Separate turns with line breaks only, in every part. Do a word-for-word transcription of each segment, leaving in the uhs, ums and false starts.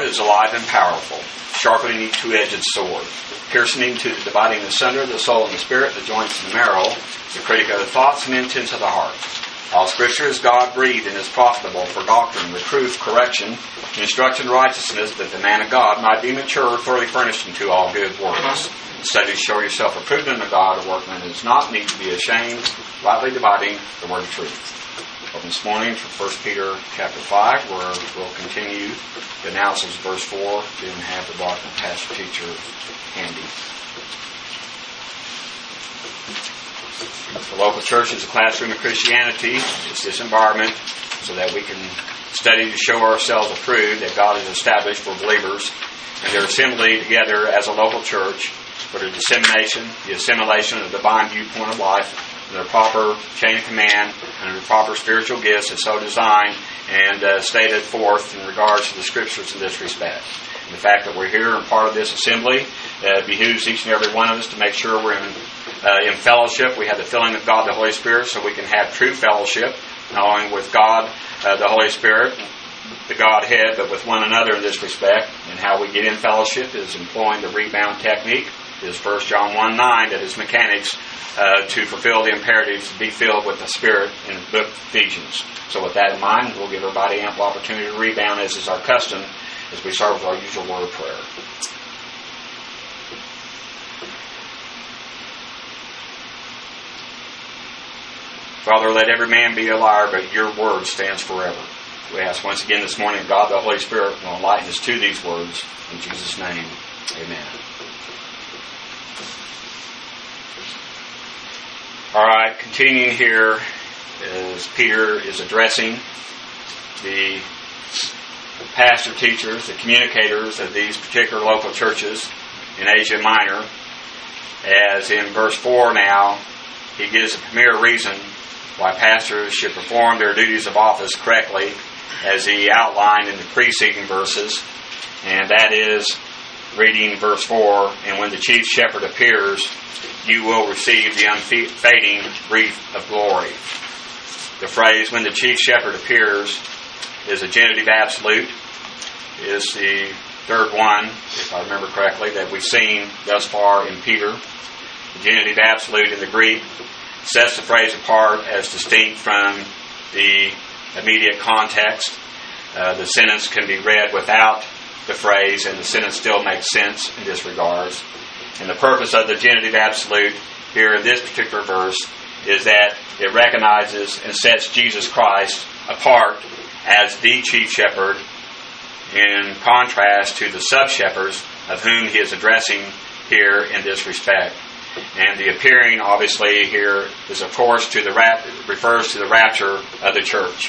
is alive and powerful, sharper than any two-edged sword, piercing to dividing asunder the soul and the spirit, the joints and the marrow, the critic of the thoughts and intents of the heart. All Scripture is God-breathed and is profitable for doctrine, reproof, correction, instruction in righteousness, that the man of God might be mature, thoroughly furnished unto all good works. Study to show yourself approved unto God, a workman who does not need to be ashamed, rightly dividing the word of truth. Open this morning to First Peter chapter five, where we'll continue the analysis of verse four. Didn't have the doctrine pastor teacher handy. The local church is a classroom of Christianity. It's this environment so that we can study to show ourselves approved, that God has established for believers, and their assembly together as a local church for the dissemination, the assimilation of the divine viewpoint of life, and their proper chain of command, and the proper spiritual gifts is so designed and uh, stated forth in regards to the Scriptures in this respect. And the fact that we're here and part of this assembly uh, behooves each and every one of us to make sure we're in, uh, in fellowship. We have the filling of God the Holy Spirit so we can have true fellowship, not only with God uh, the Holy Spirit, the Godhead, but with one another in this respect. And how we get in fellowship is employing the rebound technique. Is First John one nine, that is mechanics uh, to fulfill the imperatives to be filled with the Spirit in the book of Ephesians. So with that in mind, we'll give everybody ample opportunity to rebound, as is our custom, as we start with our usual word of prayer. Father, let every man be a liar, but your word stands forever. We ask once again this morning, God the Holy Spirit will enlighten us to these words. In Jesus' name, amen. All right, continuing here as Peter is addressing the pastor teachers, the communicators of these particular local churches in Asia Minor. As in verse four now, he gives a premier reason why pastors should perform their duties of office correctly, as he outlined in the preceding verses, and that is, reading verse four, and when the chief shepherd appears, you will receive the unfading wreath of glory. The phrase, when the chief shepherd appears, is a genitive absolute. It is the third one, if I remember correctly, that we've seen thus far in Peter. The genitive absolute in the Greek sets the phrase apart as distinct from the immediate context. Uh, the sentence can be read without the phrase, and the sentence still makes sense in this regards. And the purpose of the genitive absolute here in this particular verse is that it recognizes and sets Jesus Christ apart as the chief shepherd, in contrast to the sub-shepherds of whom he is addressing here in this respect. And the appearing, obviously, here is, of course, to the rap- refers to the rapture of the church.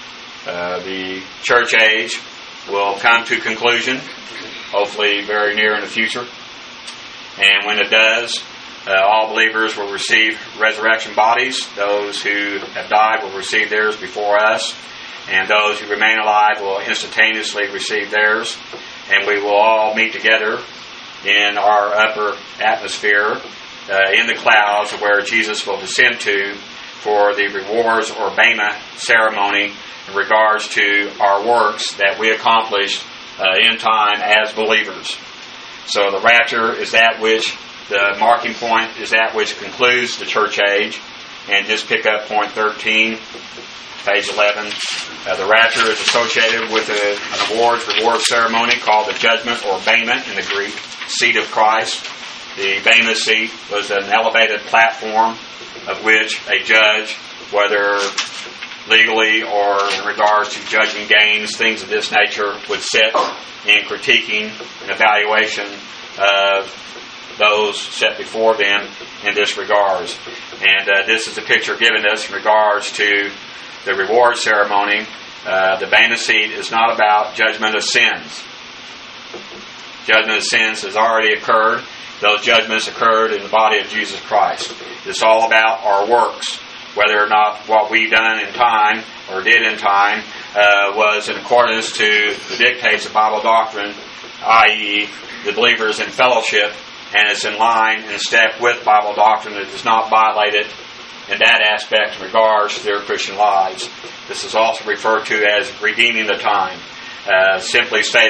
Uh, the church age will come to conclusion, hopefully very near in the future. And when it does, uh, all believers will receive resurrection bodies. Those who have died will receive theirs before us. And those who remain alive will instantaneously receive theirs. And we will all meet together in our upper atmosphere, uh, in the clouds, where Jesus will descend to for the rewards or bema ceremony in regards to our works that we accomplished uh, in time as believers. So the rapture is that which, the marking point is that which concludes the church age. And just pick up point thirteen, page eleven. Uh, the rapture is associated with a, an awards reward ceremony called the judgment, or bema in the Greek, seat of Christ. The bema seat was an elevated platform of which a judge, whether legally or in regards to judging gains, things of this nature, would sit in critiquing and evaluation of those set before them in this regards. And uh, this is a picture given us in regards to the reward ceremony. Uh, the bema seat is not about judgment of sins. Judgment of sins has already occurred. Those judgments occurred in the body of Jesus Christ. It's all about our works, whether or not what we done in time or did in time uh, was in accordance to the dictates of Bible doctrine, that is the believers in fellowship, and it's in line and step with Bible doctrine. It does not violate it in that aspect in regards to their Christian lives. This is also referred to as redeeming the time. Uh, simply stated,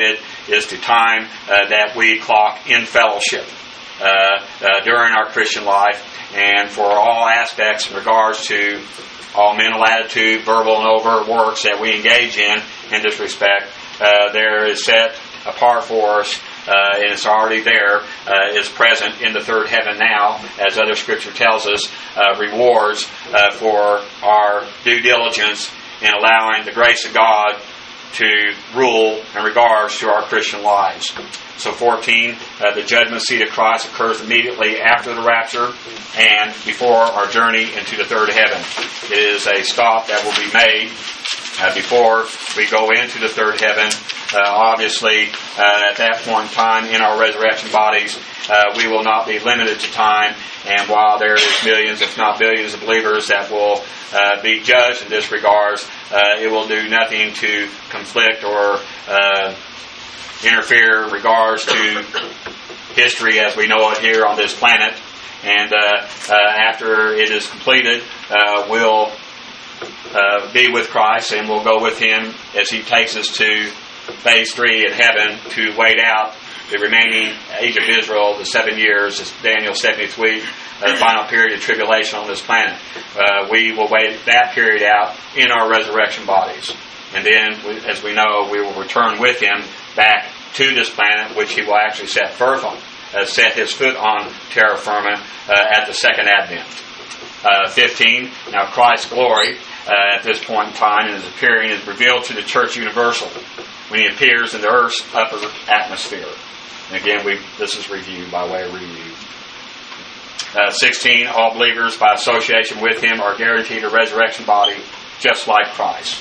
is to time uh, that we clock in fellowship uh, uh, during our Christian life, and for all aspects in regards to all mental attitude, verbal and overt works that we engage in in this respect, uh, there is set apart for us, uh, and it's already there, uh, is present in the third heaven now, as other Scripture tells us, uh, rewards uh, for our due diligence in allowing the grace of God to rule in regards to our Christian lives. So fourteen, uh, the judgment seat of Christ occurs immediately after the rapture and before our journey into the third heaven. It is a stop that will be made uh, before we go into the third heaven. Uh, obviously, uh, at that point in time, in our resurrection bodies, uh, we will not be limited to time. And while there is millions, if not billions, of believers that will uh, be judged in this regards, uh, it will do nothing to conflict or uh, interfere in regards to history as we know it here on this planet. And uh, uh, after it is completed, uh, we'll uh, be with Christ, and we'll go with Him as He takes us to phase three in heaven to wait out the remaining age of Israel, the seven years, as Daniel's seventieth week, uh, the final period of tribulation on this planet. Uh, we will wait that period out in our resurrection bodies. And then, we, as we know, we will return with Him back to this planet, which He will actually set foot on, uh, set His foot on terra firma uh, at the second advent. Uh, fifteen, now Christ's glory uh, at this point in time in His appearing is revealed to the church universal when He appears in the earth's upper atmosphere. And again, we this is review by way of review. Uh, sixteen, all believers by association with Him are guaranteed a resurrection body just like Christ.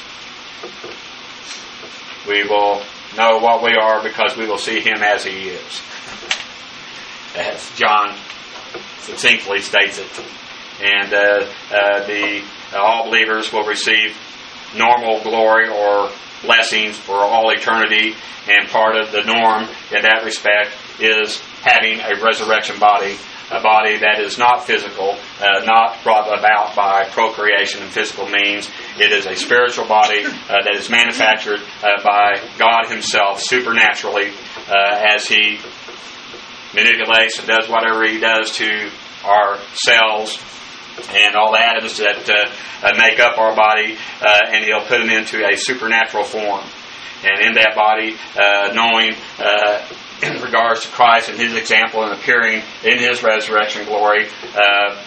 We will know what we are because we will see Him as He is. As John succinctly states it. And uh, uh, the uh, all believers will receive normal glory or blessings for all eternity, and part of the norm in that respect is having a resurrection body, a body that is not physical, uh, not brought about by procreation and physical means. It is a spiritual body uh, that is manufactured uh, by God Himself supernaturally uh, as He manipulates and does whatever He does to our cells and all the atoms that uh, uh, make up our body, uh, and He'll put them into a supernatural form. And in that body, uh, knowing uh, in regards to Christ and His example and appearing in His resurrection glory, uh,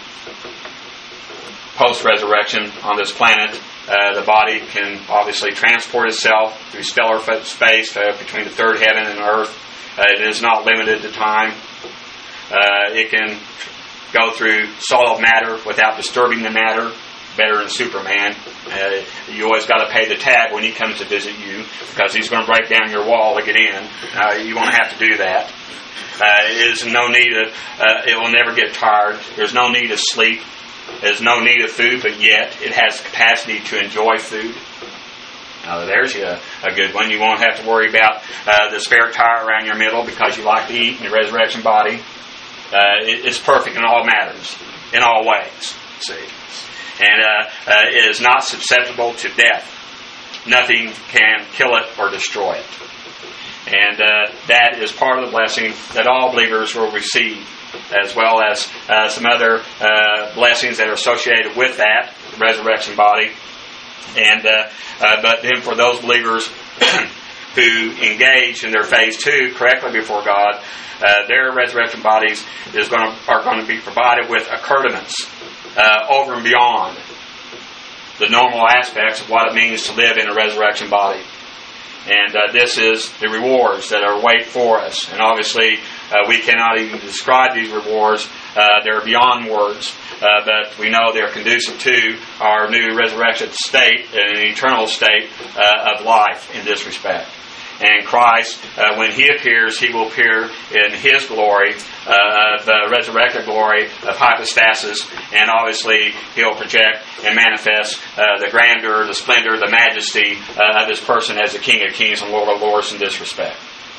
post-resurrection on this planet, uh, the body can obviously transport itself through stellar space uh, between the third heaven and earth. Uh, it is not limited to time. Uh, it can go through solid matter without disturbing the matter, better than Superman. Uh, you always got to pay the tab when he comes to visit you because he's going to break down your wall to get in. Uh, you won't have to do that. Uh, there's no need of, uh, it will never get tired. There's no need of sleep. There's no need of food, but yet it has the capacity to enjoy food. Now there's a, a good one. You won't have to worry about uh, the spare tire around your middle because you like to eat in your resurrection body. Uh, it, it's perfect in all matters, in all ways. See, and uh, uh, it is not susceptible to death. Nothing can kill it or destroy it. And uh, that is part of the blessing that all believers will receive, as well as uh, some other uh, blessings that are associated with that resurrection body. And uh, uh, but then for those believers who engage in their phase two correctly before God, uh, their resurrection bodies is going to, are going to be provided with accoutrements uh, over and beyond the normal aspects of what it means to live in a resurrection body. And uh, this is the rewards that are wait for us. And obviously, uh, we cannot even describe these rewards. Uh, they're beyond words. Uh, but we know they're conducive to our new resurrection state, an eternal state uh, of life in this respect. And Christ, uh, when He appears, He will appear in His glory, uh, the resurrected glory of hypostasis, and obviously He'll project and manifest uh, the grandeur, the splendor, the majesty uh, of His person as the King of Kings and Lord of Lords in this respect.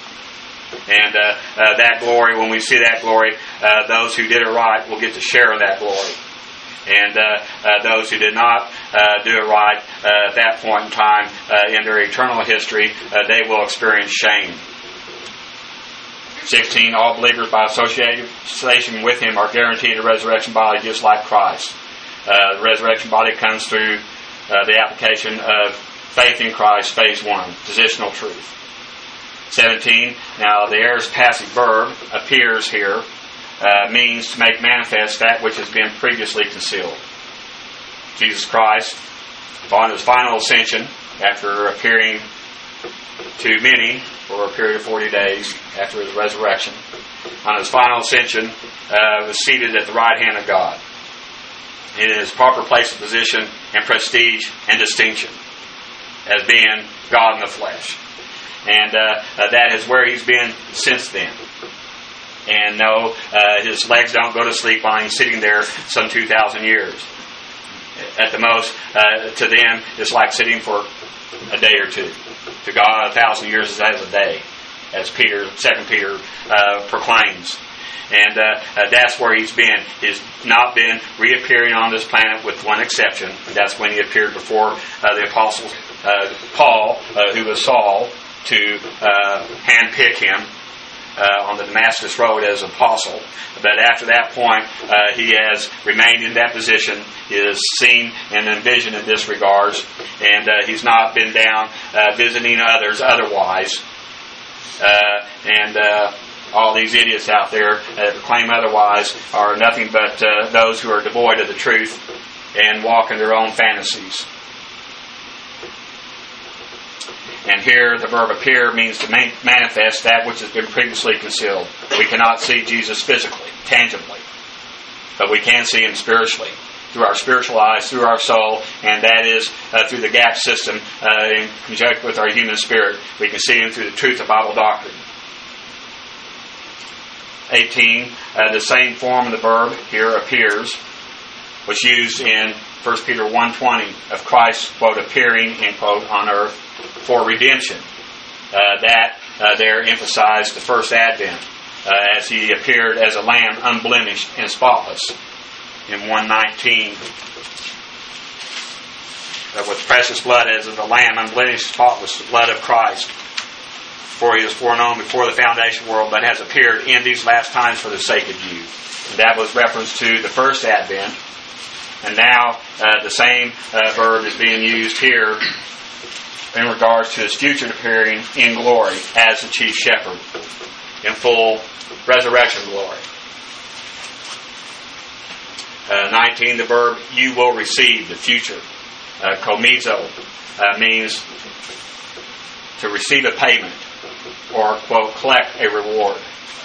And uh, uh, that glory, when we see that glory, uh, those who did it right will get to share in that glory. And uh, uh, those who did not uh, do it right uh, at that point in time uh, in their eternal history, uh, they will experience shame. sixteen, all believers by association with him are guaranteed a resurrection body just like Christ. Uh, the resurrection body comes through uh, the application of faith in Christ, phase one, positional truth. seventeen, now the aorist passive verb appears here, uh, means to make manifest that which has been previously concealed. Jesus Christ, upon his final ascension, after appearing to many for a period of forty days after his resurrection, on his final ascension, uh, was seated at the right hand of God in his proper place of position and prestige and distinction as being God in the flesh. And uh, uh, that is where he's been since then. And no, uh, his legs don't go to sleep while he's sitting there some two thousand years. At the most, uh, to them, it's like sitting for a day or two. To God, a thousand years is as a day, as Peter, Second Peter uh, proclaims. And uh, uh, that's where he's been. He's not been reappearing on this planet with one exception. That's when he appeared before uh, the apostles, uh, Paul, uh, who was Saul, to uh, handpick him uh, on the Damascus Road as apostle. But after that point, uh, he has remained in that position. He is seen and envisioned in this regards, and uh, he's not been down uh, visiting others otherwise. Uh, and uh, all these idiots out there that proclaim otherwise are nothing but uh, those who are devoid of the truth and walk in their own fantasies. And here the verb appear means to man- manifest that which has been previously concealed. We cannot see Jesus physically, tangibly, but we can see him spiritually, through our spiritual eyes, through our soul, and that is uh, through the gap system uh, in conjunction with our human spirit. We can see him through the truth of Bible doctrine. eighteen, uh, the same form of the verb here appears, was used in First Peter one twenty of Christ, quote, appearing, end quote, on earth for redemption. Uh, that uh, there emphasized the first advent uh, as he appeared as a lamb unblemished and spotless in one nineteen. Uh, with precious blood as of the lamb unblemished, spotless, the blood of Christ. For he was foreknown before the foundation world, but has appeared in these last times for the sake of you. And that was reference to the first advent. And now uh, the same uh, verb is being used here in regards to his future appearing in glory as the chief shepherd in full resurrection glory. Uh, nineteen, the verb you will receive, the future. Uh, komizo uh, means to receive a payment or, quote, collect a reward.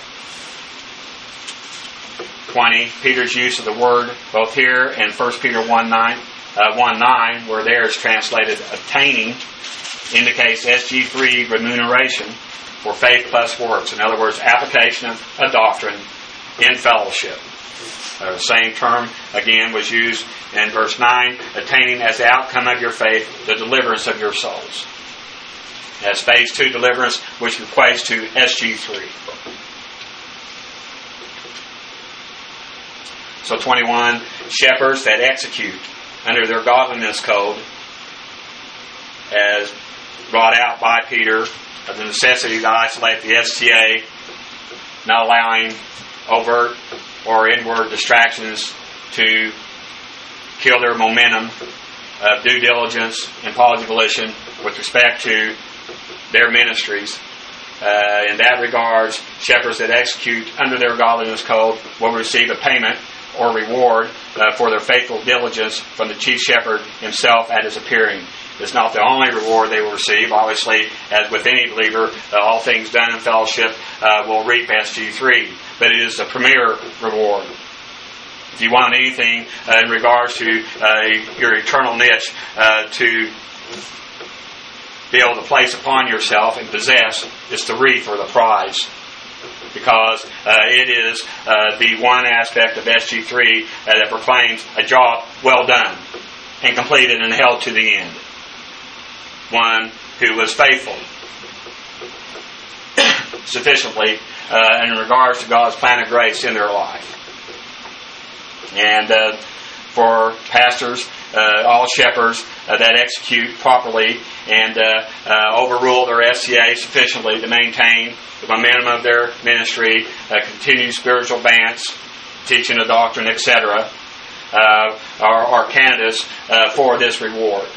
twenty, Peter's use of the word, both here and First Peter one nine, uh, one nine, where there is translated obtaining, indicates S G three remuneration for faith plus works. In other words, application of a doctrine in fellowship. Uh, the same term, again, was used in verse nine, attaining as the outcome of your faith the deliverance of your souls. As phase two deliverance, which equates to S G three. So twenty-one, shepherds that execute under their godliness code, as brought out by Peter, of the necessity to isolate the S T A, not allowing overt or inward distractions to kill their momentum of due diligence and positive volition with respect to their ministries. Uh, in that regards, shepherds that execute under their godliness code will receive a payment or reward uh, for their faithful diligence from the chief shepherd himself at his appearing. It's not the only reward they will receive. Obviously, as with any believer, uh, all things done in fellowship uh, will reap S G three. But it is the premier reward. If you want anything uh, in regards to uh, your eternal niche uh, to be able to place upon yourself and possess, it's the wreath or the prize. Because uh, it is uh, the one aspect of S G three uh, that proclaims a job well done and completed and held to the end. One who was faithful sufficiently uh, in regards to God's plan of grace in their life. And uh, for pastors, uh, all shepherds uh, that execute properly and uh, uh, overrule their S C A sufficiently to maintain the momentum of their ministry, uh, continue spiritual advance, teaching of doctrine, et cetera, uh, are, are candidates uh, for this reward.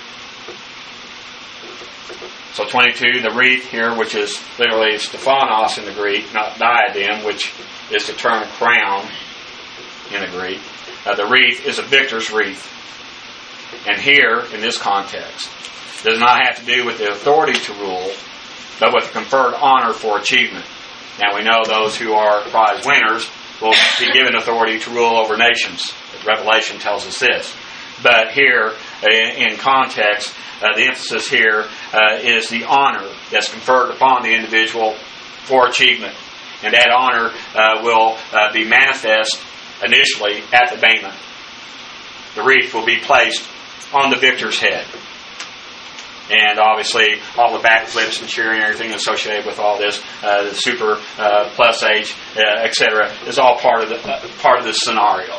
So twenty-two, the wreath here, which is literally Stephanos in the Greek, not diadem, which is the term crown in the Greek. Uh, the wreath is a victor's wreath. And here, in this context, does not have to do with the authority to rule, but with the conferred honor for achievement. Now we know those who are prize winners will be given authority to rule over nations. Revelation tells us this. But here, in context, uh, the emphasis here uh, is the honor that's conferred upon the individual for achievement. And that honor uh, will uh, be manifest initially at the bema. The wreath will be placed on the victor's head. And obviously, all the backflips and cheering and everything associated with all this, uh, the super uh, plus age, uh, et cetera, is all part of the uh, part of this scenario.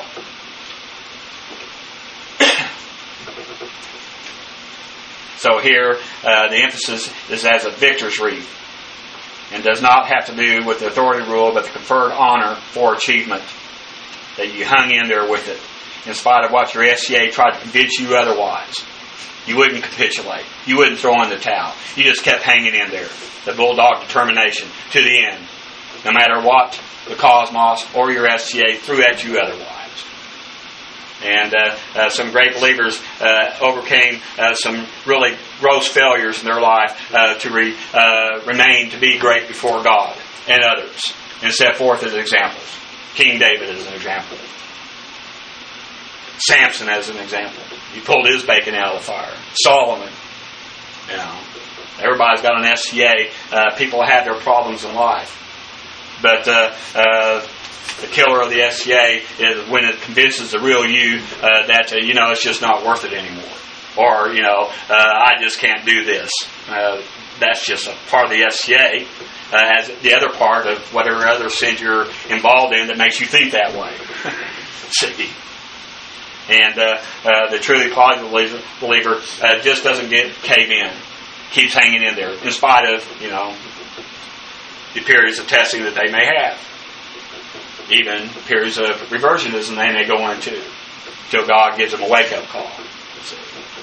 So here, uh, the emphasis is as a victor's wreath, and does not have to do with the authority rule, but the conferred honor for achievement, that you hung in there with it, in spite of what your S C A tried to convince you otherwise. You wouldn't capitulate. You wouldn't throw in the towel. You just kept hanging in there. The bulldog determination to the end, no matter what the cosmos or your S C A threw at you otherwise. And uh, uh, some great believers uh, overcame uh, some really gross failures in their life uh, to re, uh, remain to be great before God and others, and set forth as examples. King David as an example. Samson as an example. He pulled his bacon out of the fire. Solomon. You know, everybody's got an S C A. Uh, people have their problems in life. But uh, uh, the killer of the S C A is when it convinces the real you uh, that, uh, you know, it's just not worth it anymore. Or, you know, uh, I just can't do this. Uh, that's just a part of the S C A. Uh, as the other part of whatever other sins you're involved in that makes you think that way. See? And uh, uh, the truly positive believer, believer uh, just doesn't get cave in. Keeps hanging in there, in spite of, you know, the periods of testing that they may have. Even the periods of reversionism they may go into, till God gives them a wake-up call. So,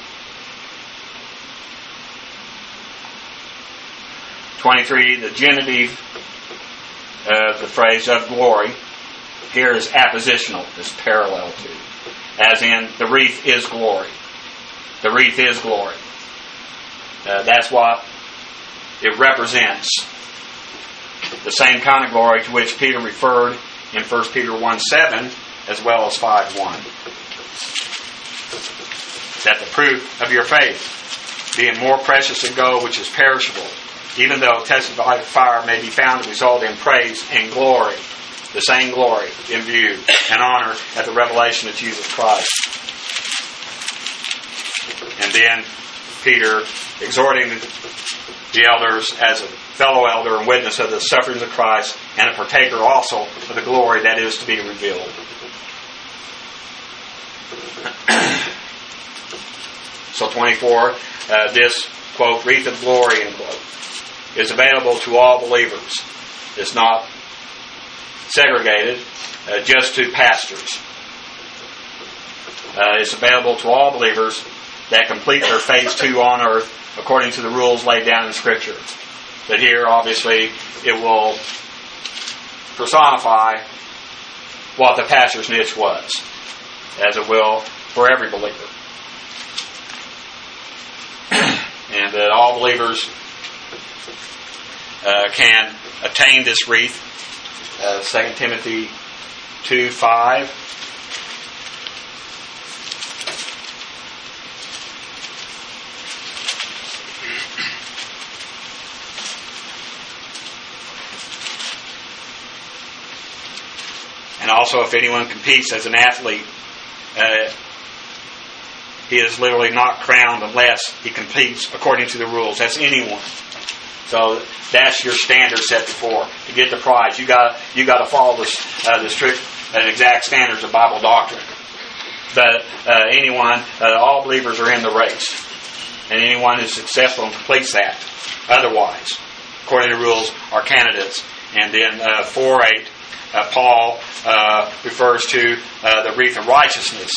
twenty-three, the genitive of uh, the phrase of glory here is appositional, is parallel to. As in, the wreath is glory. The wreath is glory. Uh, that's what it represents. The same kind of glory to which Peter referred in First Peter one seven as well as five one. That the proof of your faith, being more precious than gold which is perishable, even though tested by fire may be found to result in praise and glory, the same glory in view and honor at the revelation of Jesus Christ. And then Peter exhorting the elders as a fellow elder and witness of the sufferings of Christ and a partaker also of the glory that is to be revealed. So twenty-four, uh, this, quote, wreath of glory, end quote, is available to all believers. It's not segregated uh, just to pastors. Uh, it's available to all believers that complete their phase two on earth according to the rules laid down in Scripture. But here, obviously, it will personify what the pastor's niche was, as it will for every believer. And that all believers uh, can attain this wreath. Uh, Second Timothy two five. And also, if anyone competes as an athlete, uh, he is literally not crowned unless he competes according to the rules. That's anyone. So that's your standard set before to get the prize. You got you got to follow the uh, the strict and exact standards of Bible doctrine. But uh, anyone, uh, all believers are in the race. and anyone who's successful and completes that. Otherwise, according to rules, are candidates. And then uh, four eight, uh, Paul uh, refers to uh, the wreath of righteousness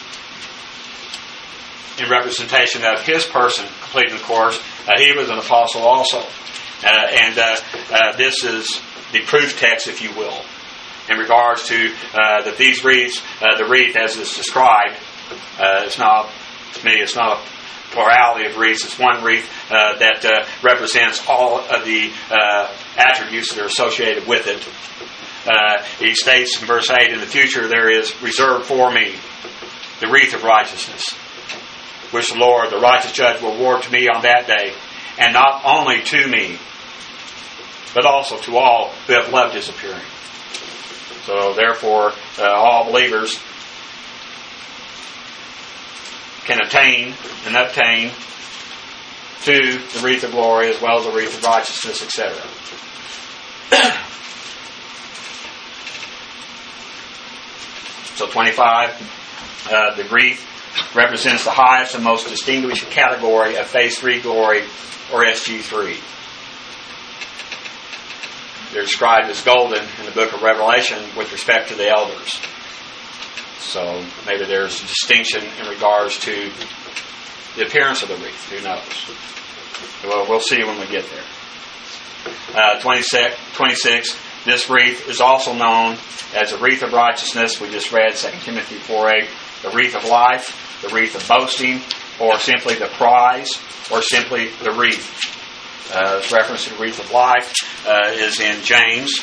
in representation of his person completing the course. Uh, he was an apostle also. Uh, and uh, uh, this is the proof text, if you will, in regards to uh, that these wreaths, uh, the wreath as it's described, uh, it's not, to me, it's not a plurality of wreaths. It's one wreath uh, that uh, represents all of the uh, attributes that are associated with it. Uh, he states in verse eight, in the future there is reserved for me the wreath of righteousness, which the Lord, the righteous judge, will award to me on that day, and not only to me, but also to all who have loved his appearing. So therefore, uh, all believers can attain and obtain to the wreath of glory as well as the wreath of righteousness, et cetera. So twenty-five, uh, the wreath represents the highest and most distinguished category of phase three glory, or S G three. They're described as golden in the book of Revelation with respect to the elders. So maybe there's a distinction in regards to the appearance of the wreath. Who knows? Well, we'll see when we get there. Uh, twenty-six, twenty-six, this wreath is also known as the wreath of righteousness. We just read Second Timothy four eight. The wreath of life, the wreath of boasting, or simply the prize, or simply the wreath. Uh, this reference to the wreath of life uh, is in James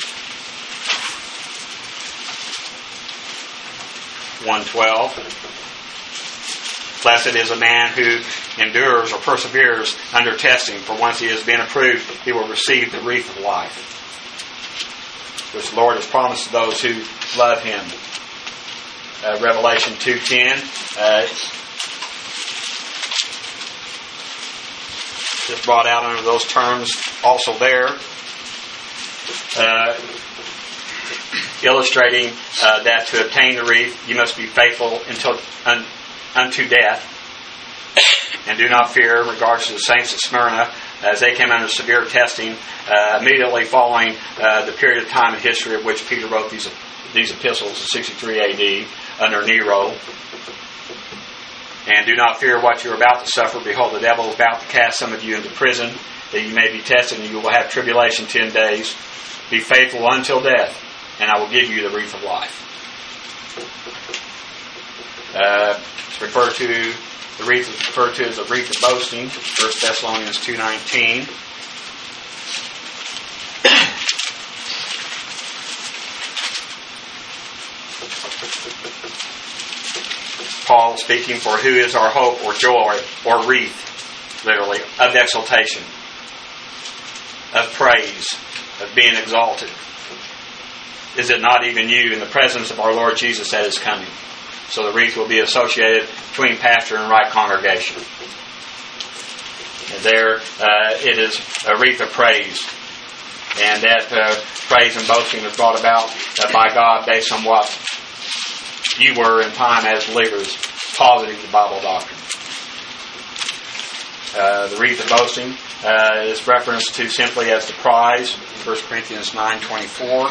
one twelve. Blessed is a man who endures or perseveres under testing, for once he has been approved, he will receive the wreath of life, which the Lord has promised to those who love him. Uh, Revelation two ten. Uh, is brought out under those terms also there, uh, illustrating uh, that to obtain the wreath you must be faithful until un, unto death, and do not fear in regards to the saints at Smyrna, as they came under severe testing uh, immediately following uh, the period of time in history of which Peter wrote these these epistles in sixty-three A D under Nero. And do not fear what you are about to suffer. Behold, the devil is about to cast some of you into prison, that you may be tested, and you will have tribulation ten days. Be faithful until death, and I will give you the wreath of life. Uh, it's referred to, the wreath is referred to as the wreath of boasting, First Thessalonians two nineteen. Paul speaking, for who is our hope or joy or wreath, literally, of exaltation, of praise, of being exalted? Is it not even you in the presence of our Lord Jesus that is coming? So the wreath will be associated between pastor and right congregation. And there uh, it is a wreath of praise. And that uh, praise and boasting was brought about uh, by God based on what you were in time as believers, positing the Bible doctrine. Uh, the wreath of boasting uh, is referenced to simply as the prize, First Corinthians nine twenty-four.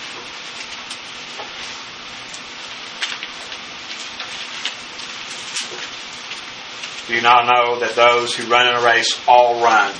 Do you not know that those who run in a race all run?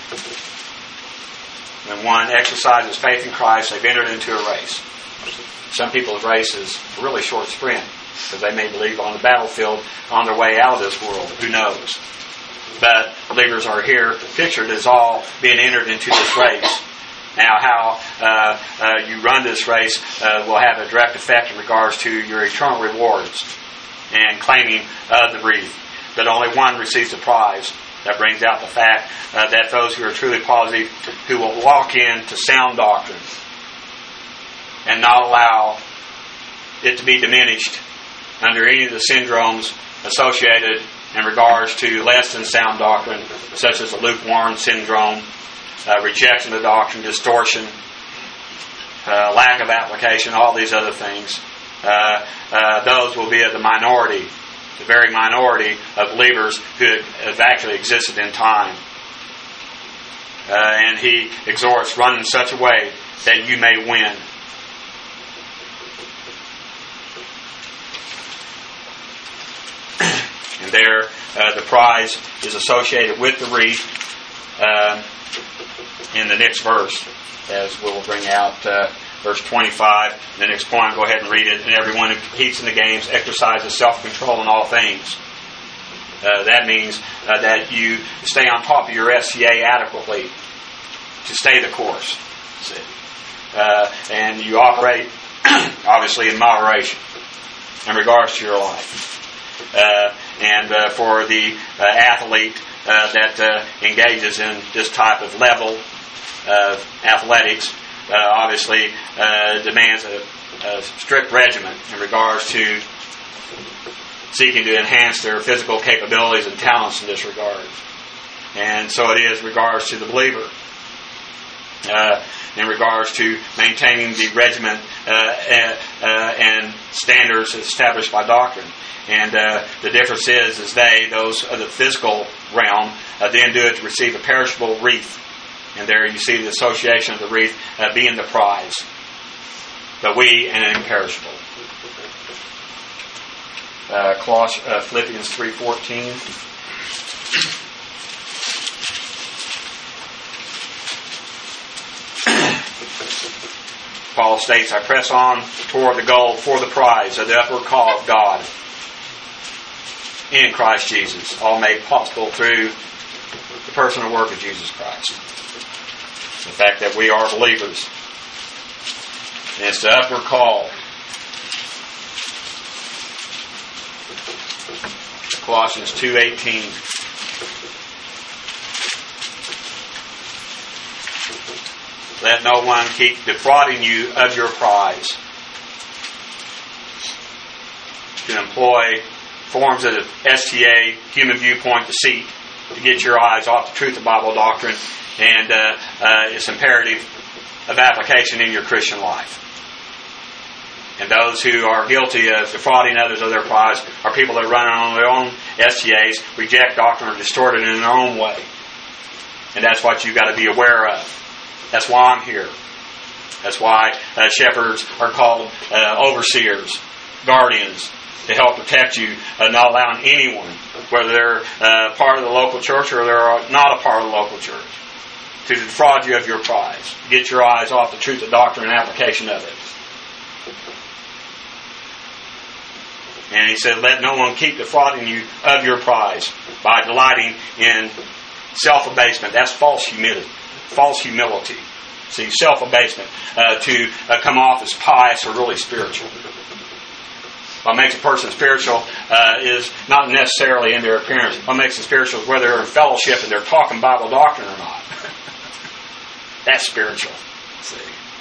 When one exercises faith in Christ, they've entered into a race. Some people's race is a really short sprint, because they may believe on the battlefield on their way out of this world. Who knows? But believers are here pictured as all being entered into this race. Now, how uh, uh, you run this race uh, will have a direct effect in regards to your eternal rewards and claiming of the wreath. But only one receives the prize. That brings out the fact uh, that those who are truly positive, who will walk into sound doctrine and not allow it to be diminished under any of the syndromes associated in regards to less than sound doctrine, such as the lukewarm syndrome, uh, rejection of doctrine, distortion, uh, lack of application, all these other things. Uh, uh, those will be of the minority the very minority of believers who have actually existed in time. Uh, and he exhorts, run in such a way that you may win. And there, uh, the prize is associated with the wreath uh, in the next verse, as we'll bring out uh, verse twenty-five. The next point, go ahead and read it. And everyone who competes in the games exercises self-control in all things. Uh, that means uh, that you stay on top of your S C A adequately to stay the course. See? Uh, and you operate, obviously, in moderation in regards to your life. Uh, and uh, for the uh, athlete uh, that uh, engages in this type of level of athletics, uh, obviously uh, demands a, a strict regimen in regards to seeking to enhance their physical capabilities and talents in this regard. And so it is in regards to the believer. Uh, in regards to maintaining the regimen uh, uh, uh, and standards established by doctrine. And uh, the difference is, is they, those of the physical realm, uh, then do it to receive a perishable wreath. And there you see the association of the wreath uh, being the prize. But we, an imperishable. Uh, Colossians, uh, Philippians three fourteen. Paul states, I press on toward the goal for the prize of the upward call of God in Christ Jesus, all made possible through the personal work of Jesus Christ. The fact that we are believers. And it's the upward call. Colossians two eighteen. Let no one keep defrauding you of your prize. To employ forms of S T A, human viewpoint deceit, to get your eyes off the truth of Bible doctrine, and uh, uh, its imperative of application in your Christian life. And those who are guilty of defrauding others of their prize are people that run on their own S T As, reject doctrine, or distort it in their own way. And that's what you've got to be aware of. That's why I'm here. That's why uh, shepherds are called uh, overseers, guardians, to help protect you, uh, not allowing anyone, whether they're uh, part of the local church or they're not a part of the local church, to defraud you of your prize. Get your eyes off the truth of doctrine and application of it. And he said, let no one keep defrauding you of your prize by delighting in self-abasement. That's false humility. False humility. See, self-abasement. Uh, to uh, come off as pious or really spiritual. What makes a person spiritual uh, is not necessarily in their appearance. What makes them spiritual is whether they're in fellowship and they're talking Bible doctrine or not. That's spiritual. See.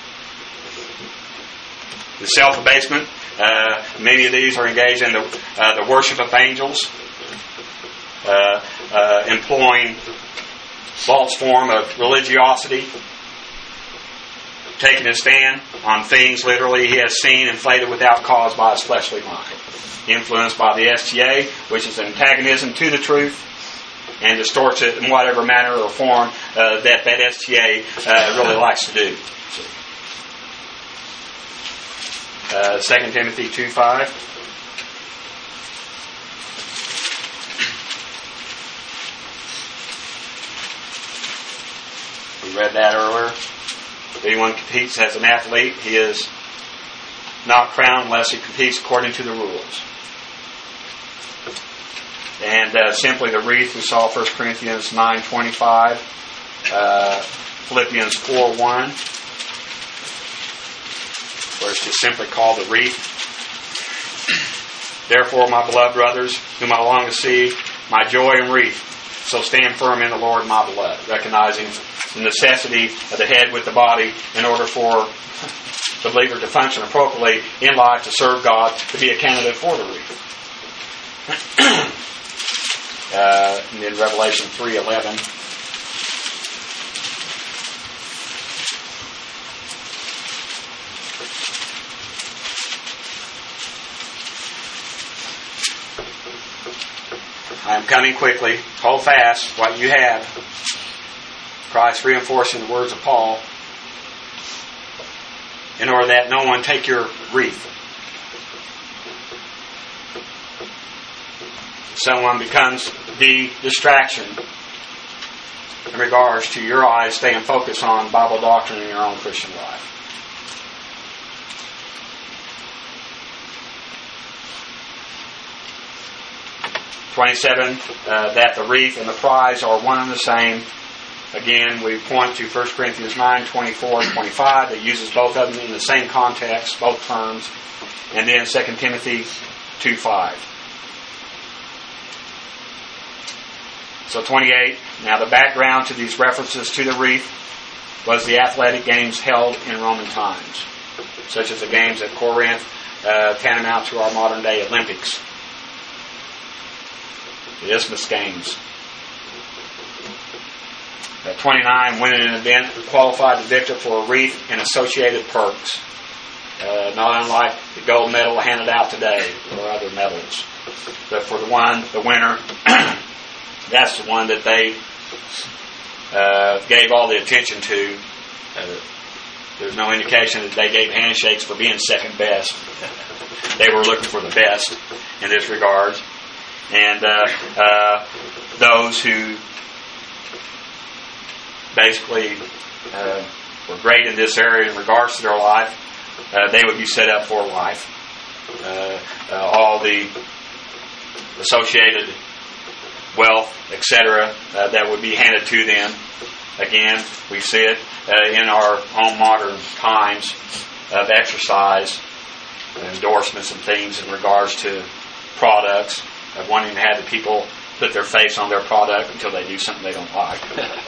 The self-abasement. Uh, many of these are engaged in the, uh, the worship of angels. Uh, uh, employing false form of religiosity, taking a stand on things literally he has seen inflated without cause by his fleshly mind, influenced by the S T A, which is antagonism to the truth, and distorts it in whatever manner or form uh, that that S T A uh, really likes to do. Uh, Second Timothy two five. We read that earlier. If anyone competes as an athlete, he is not crowned unless he competes according to the rules. And uh, simply the wreath, we saw First Corinthians nine twenty-five, uh, Philippians four one, where it's just simply called the wreath. Therefore, my beloved brothers, whom I long to see, my joy and wreath, so stand firm in the Lord, my beloved, recognizing the necessity of the head with the body in order for the believer to function appropriately in life, to serve God, to be a candidate for the wreath. uh, in Revelation three eleven. I am coming quickly. Hold fast what you have. Christ reinforcing the words of Paul, in order that no one take your wreath. Someone becomes the distraction in regards to your eyes staying focused on Bible doctrine in your own Christian life. twenty-seven, uh, that the wreath and the prize are one and the same. Again, we point to First Corinthians nine, twenty-four and twenty-five that uses both of them in the same context, both terms. And then Second Timothy two, five. So twenty-eight, now the background to these references to the wreath was the athletic games held in Roman times, such as the games at Corinth, uh, tantamount to our modern day Olympics. The Isthmus Games. At twenty-nine, winning an event qualified the victor for a wreath and associated perks, uh, not unlike the gold medal handed out today or other medals. But for the one, the winner, that's the one that they uh, gave all the attention to. Uh, there's no indication that they gave handshakes for being second best. They were looking for the best in this regard. And uh, uh, those who basically uh, were great in this area in regards to their life, uh, they would be set up for life. Uh, uh, all the associated wealth, et cetera, uh, that would be handed to them. Again, we see it uh, in our own modern times of exercise, endorsements and things in regards to products, of wanting to have the people put their face on their product until they do something they don't like.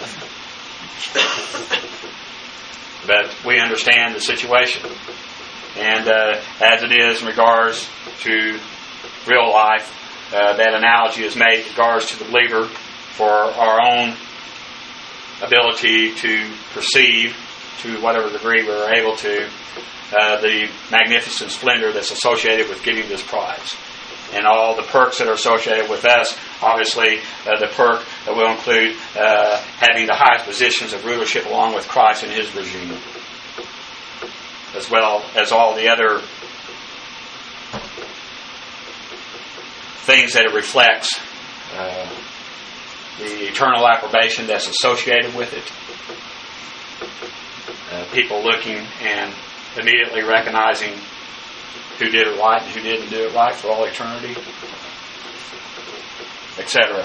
But we understand the situation. And uh, as it is in regards to real life, uh, that analogy is made in regards to the believer for our own ability to perceive, to whatever degree we're able to, uh, the magnificent splendor that's associated with getting this prize. And all the perks that are associated with us. Obviously, uh, the perk that will include uh, having the highest positions of rulership along with Christ and His regime, as well as all the other things that it reflects, uh, the eternal approbation that's associated with it, uh, people looking and immediately recognizing who did it right and who didn't do it right for all eternity, et cetera.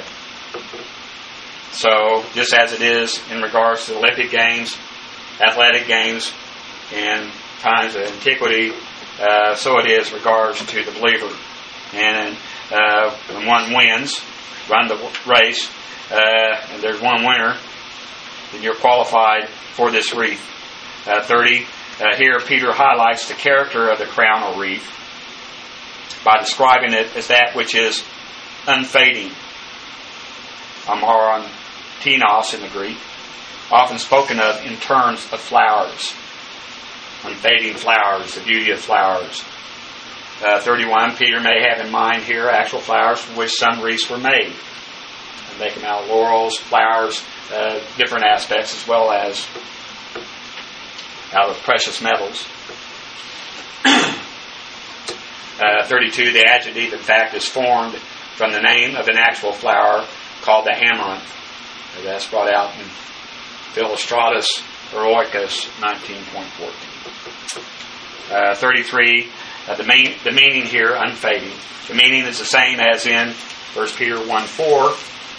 So, just as it is in regards to the Olympic Games, athletic games, in times of antiquity, uh, so it is in regards to the believer. And uh, when one wins, run the race, uh, and there's one winner, then you're qualified for this wreath. Uh, thirty. Uh, here Peter highlights the character of the crown or wreath by describing it as that which is unfading, amarantinos in the Greek, often spoken of in terms of flowers, unfading flowers, the beauty of flowers. Uh, thirty-one, Peter may have in mind here actual flowers from which some wreaths were made. And they come out of laurels, flowers, uh, different aspects, as well as out of precious metals. uh, thirty-two, the adjective, in fact, is formed from the name of an actual flower called the amaranth. That's brought out in Philostratus Heroicus nineteen point fourteen. Uh, thirty-three, uh, the, main, the meaning here, unfading. The meaning is the same as in First Peter one four,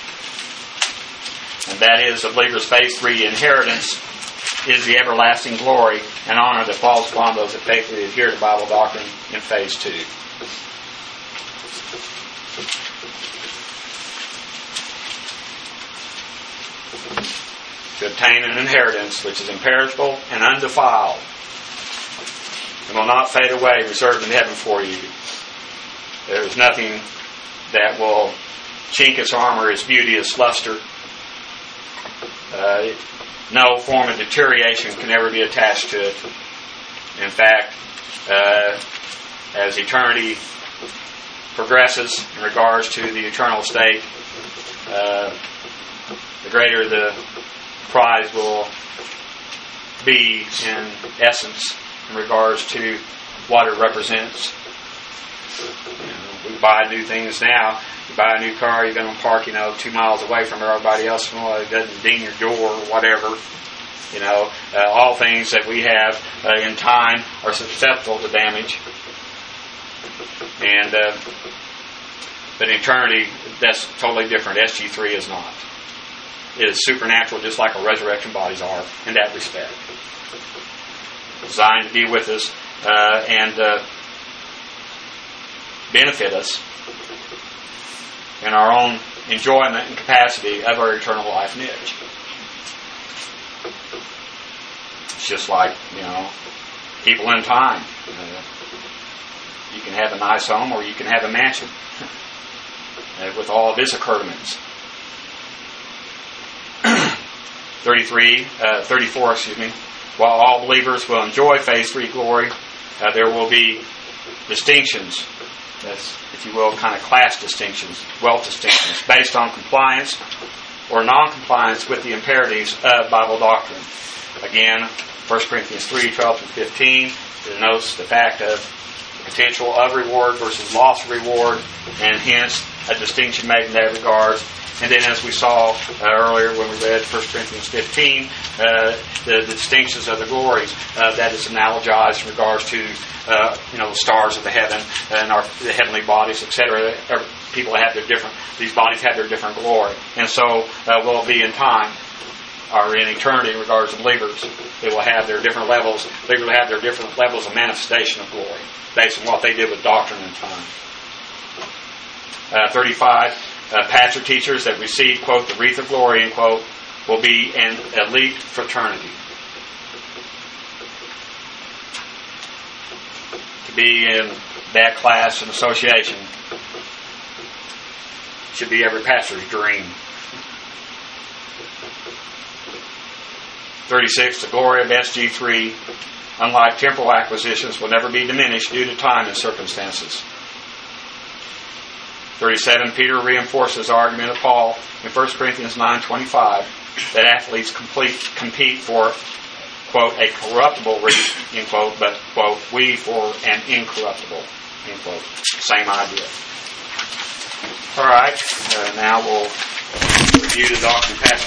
and that is the believer's faith, three, inheritance is the everlasting glory and honor that falls upon those that faithfully adhere to Bible doctrine in phase two. To obtain an inheritance which is imperishable and undefiled and will not fade away, reserved in heaven for you. There is nothing that will chink its armor, its beauty, its luster. Uh, no form of deterioration can ever be attached to it. In fact, uh, as eternity progresses in regards to the eternal state, uh, the greater the prize will be in essence in regards to what it represents. You know, we buy new things now. You buy a new car, you're going to park, you know, two miles away from everybody else. Well, it doesn't ding your door or whatever. You know, uh, all things that we have uh, in time are susceptible to damage. And uh, but in eternity, that's totally different. S G three is not. It is supernatural, just like our resurrection bodies are in that respect. Designed to be with us uh, and uh, benefit us in our own enjoyment and capacity of our eternal life niche. It's just like, you know, people in time. Uh, you can have a nice home or you can have a mansion uh, with all of its accoutrements. thirty-three, uh, thirty-four, excuse me. While all believers will enjoy phase three glory, uh, there will be distinctions. That's, if you will, kind of class distinctions, wealth distinctions, based on compliance or non-compliance with the imperatives of Bible doctrine. Again, First Corinthians three, twelve through fifteen denotes the fact of the potential of reward versus loss of reward, and hence a distinction made in that regard. And then, as we saw uh, earlier when we read First Corinthians fifteen, uh, the, the distinctions of the glories, uh, that is analogized in regards to uh, you know the stars of the heaven and our the heavenly bodies, et cetera. People have their different; these bodies have their different glory, and so uh, will be in time or in eternity in regards to believers. They will have their different levels. They will have their different levels of manifestation of glory based on what they did with doctrine and time. Uh, Thirty-five. Uh, pastor teachers that receive, quote, the wreath of glory, end quote, will be an elite fraternity. To be in that class and association should be every pastor's dream. thirty-six. The glory of S G three, unlike temporal acquisitions, will never be diminished due to time and circumstances. thirty-seven. Peter reinforces the argument of Paul in First Corinthians nine twenty-five that athletes complete, compete for, quote, a corruptible wreath, end quote, but, quote, we for an incorruptible, end quote. Same idea. All right, uh, now we'll review the doctrine passage.